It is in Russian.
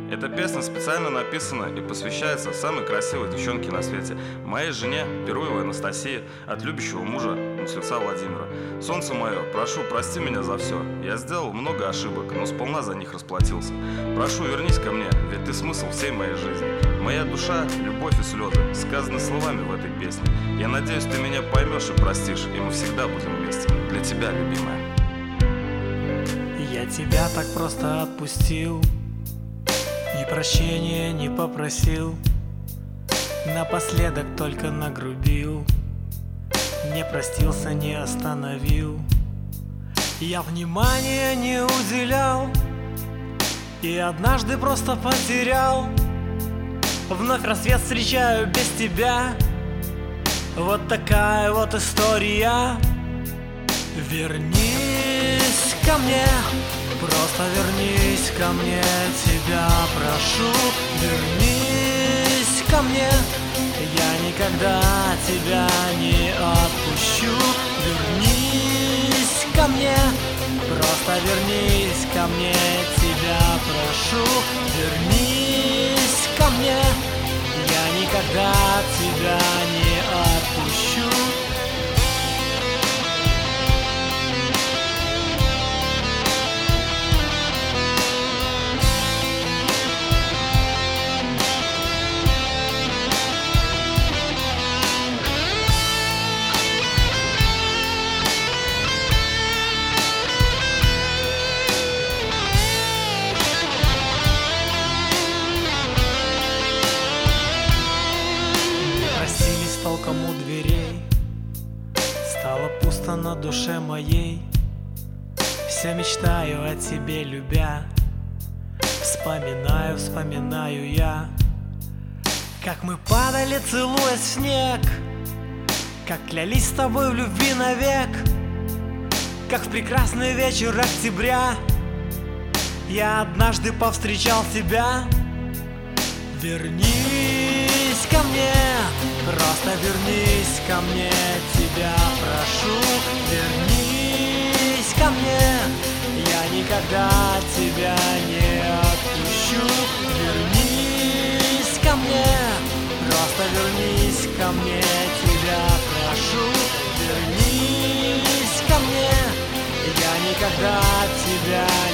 Эта песня специально написана и посвящается самой красивой девчонке на свете, моей жене, Перуевой Анастасии, от любящего мужа Муслица Владимира. Солнце мое, прошу, прости меня за все. Я сделал много ошибок, но сполна за них расплатился. Прошу, вернись ко мне, ведь ты смысл всей моей жизни. Моя душа, любовь и слезы сказаны словами в этой песне. Я надеюсь, ты меня поймешь и простишь, и мы всегда будем вместе. Для тебя, любимая. Я тебя так просто отпустил и прощения не попросил, напоследок только нагрубил, не простился, не остановил. Я внимания не уделял и однажды просто потерял. Вновь рассвет встречаю без тебя. Вот такая вот история. Вернись ко мне, просто вернись ко мне, тебя прошу. Вернись ко мне, я никогда тебя не отпущу. Вернись ко мне, просто вернись ко мне, тебя прошу. Вернись ко мне, я никогда тебя не отпущу. Толком у дверей стало пусто на душе моей. Все мечтаю о тебе, любя. Вспоминаю, вспоминаю я, как мы падали, целуясь в снег, как клялись с тобой в любви навек, как в прекрасный вечер октября я однажды повстречал тебя. Вернись ко мне, просто вернись ко мне, тебя прошу. Вернись ко мне, я никогда тебя не отпущу. Вернись ко мне, просто вернись ко мне, тебя прошу. Вернись ко мне, я никогда тебя